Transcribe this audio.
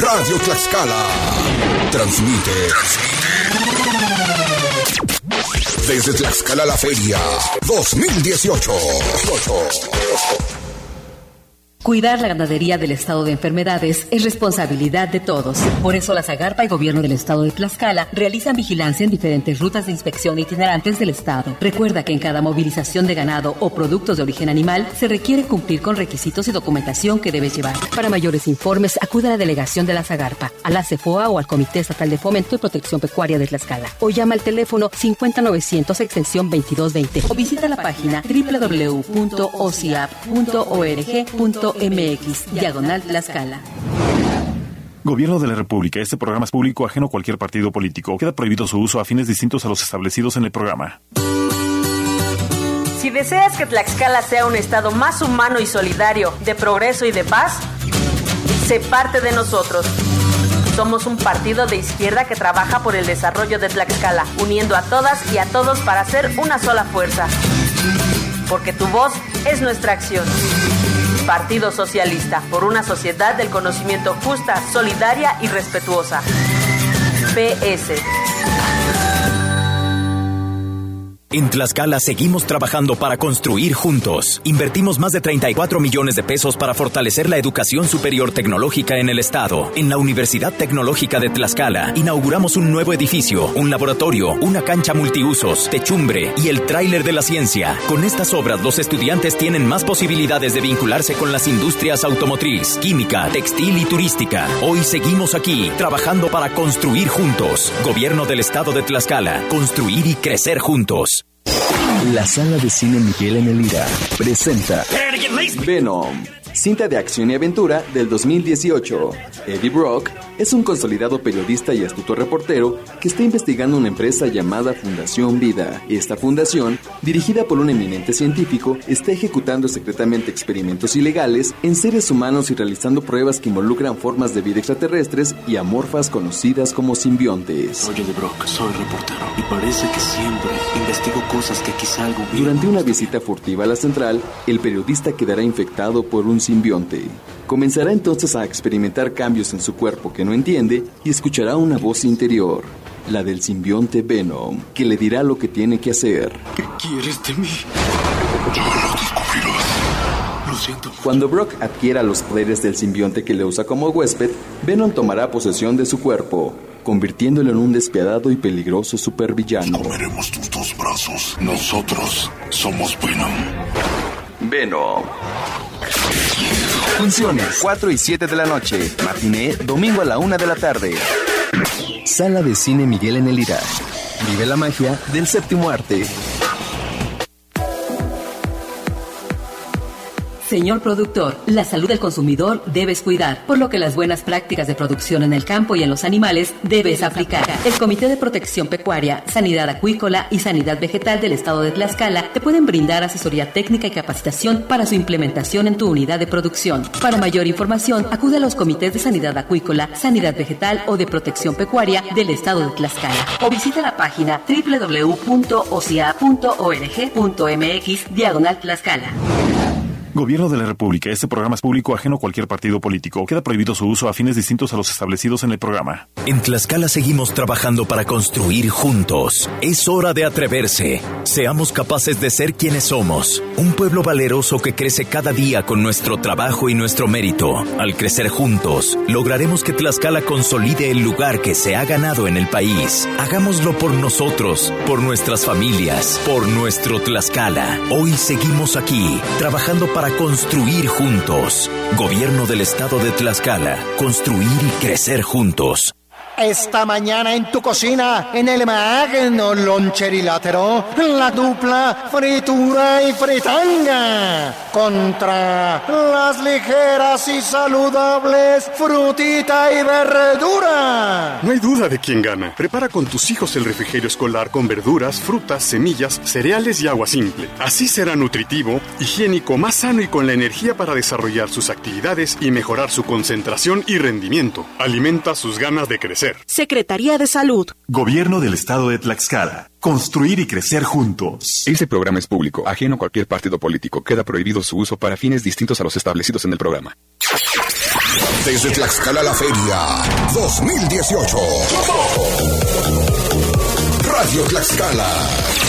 Radio Tlaxcala. Transmite. Desde Tlaxcala la Feria 2018. Cuidar la ganadería del estado de enfermedades es responsabilidad de todos. Por eso la Zagarpa y Gobierno del Estado de Tlaxcala realizan vigilancia en diferentes rutas de inspección itinerantes del estado. Recuerda que en cada movilización de ganado o productos de origen animal se requiere cumplir con requisitos y documentación que debes llevar. Para mayores informes, acude a la delegación de la Zagarpa, a la CEFOA o al Comité Estatal de Fomento y Protección Pecuaria de Tlaxcala. O llama al teléfono 50900 extensión 2220 o visita la página www.ociap.org.mx/Tlaxcala. Gobierno de la República. Este programa es público ajeno a cualquier partido político. Queda prohibido su uso a fines distintos a los establecidos en el programa. Si deseas que Tlaxcala sea un estado más humano y solidario, de progreso y de paz, sé parte de nosotros. Somos un partido de izquierda que trabaja por el desarrollo de Tlaxcala, uniendo a todas y a todos para ser una sola fuerza. Porque tu voz es nuestra acción. Partido Socialista, por una sociedad del conocimiento justa, solidaria y respetuosa. PS. En Tlaxcala seguimos trabajando para construir juntos. Invertimos más de 34 millones de pesos para fortalecer la educación superior tecnológica en el estado. En la Universidad Tecnológica de Tlaxcala inauguramos un nuevo edificio, un laboratorio, una cancha multiusos, techumbre y el tráiler de la ciencia. Con estas obras los estudiantes tienen más posibilidades de vincularse con las industrias automotriz, química, textil y turística. Hoy seguimos aquí, trabajando para construir juntos. Gobierno del estado de Tlaxcala. Construir y crecer juntos. La Sala de Cine Miguel en el Ira presenta Venom, cinta de acción y aventura del 2018. Eddie Brock es un consolidado periodista y astuto reportero que está investigando una empresa llamada Fundación Vida. Esta fundación, dirigida por un eminente científico, está ejecutando secretamente experimentos ilegales en seres humanos y realizando pruebas que involucran formas de vida extraterrestres y amorfas conocidas como simbiontes. Oye, Eddie Brock, soy reportero y parece que siempre investigo cosas que quizá algo... Durante una visita furtiva a la central, el periodista quedará infectado por un simbionte. Comenzará entonces a experimentar cambios en su cuerpo que no entiende y escuchará una voz interior, la del simbionte Venom, que le dirá lo que tiene que hacer. ¿Qué quieres de mí? Ya lo descubrirás. Lo siento. Cuando Brock adquiera los poderes del simbionte que le usa como huésped, Venom tomará posesión de su cuerpo, convirtiéndolo en un despiadado y peligroso supervillano. Comeremos tus dos brazos. Nosotros somos Venom. Venom. Funciones 4 y 7 de la noche. Matiné, domingo a la 1 de la tarde. Sala de Cine Miguel en el Ira. Vive la magia del séptimo arte. Señor productor, la salud del consumidor debes cuidar, por lo que las buenas prácticas de producción en el campo y en los animales debes aplicar. El Comité de Protección Pecuaria, Sanidad Acuícola y Sanidad Vegetal del Estado de Tlaxcala te pueden brindar asesoría técnica y capacitación para su implementación en tu unidad de producción. Para mayor información, acude a los comités de Sanidad Acuícola, Sanidad Vegetal o de Protección Pecuaria del Estado de Tlaxcala o visita la página www.ocia.org.mx/Tlaxcala. Gobierno de la República. Este programa es público ajeno a cualquier partido político. Queda prohibido su uso a fines distintos a los establecidos en el programa. En Tlaxcala seguimos trabajando para construir juntos. Es hora de atreverse. Seamos capaces de ser quienes somos. Un pueblo valeroso que crece cada día con nuestro trabajo y nuestro mérito. Al crecer juntos, lograremos que Tlaxcala consolide el lugar que se ha ganado en el país. Hagámoslo por nosotros, por nuestras familias, por nuestro Tlaxcala. Hoy seguimos aquí, trabajando para construir juntos. Gobierno del Estado de Tlaxcala. Construir y crecer juntos. Esta mañana en tu cocina, en el magno loncherilátero, la dupla fritura y fritanga contra las ligeras y saludables frutita y verdura. No hay duda de quién gana. Prepara con tus hijos el refrigerio escolar con verduras, frutas, semillas, cereales y agua simple. Así será nutritivo, higiénico, más sano y con la energía para desarrollar sus actividades y mejorar su concentración y rendimiento. Alimenta sus ganas de crecer. Secretaría de Salud. Gobierno del Estado de Tlaxcala. Construir y crecer juntos. Este programa es público, ajeno a cualquier partido político. Queda prohibido su uso para fines distintos a los establecidos en el programa. Desde Tlaxcala la Feria 2018. Radio Tlaxcala.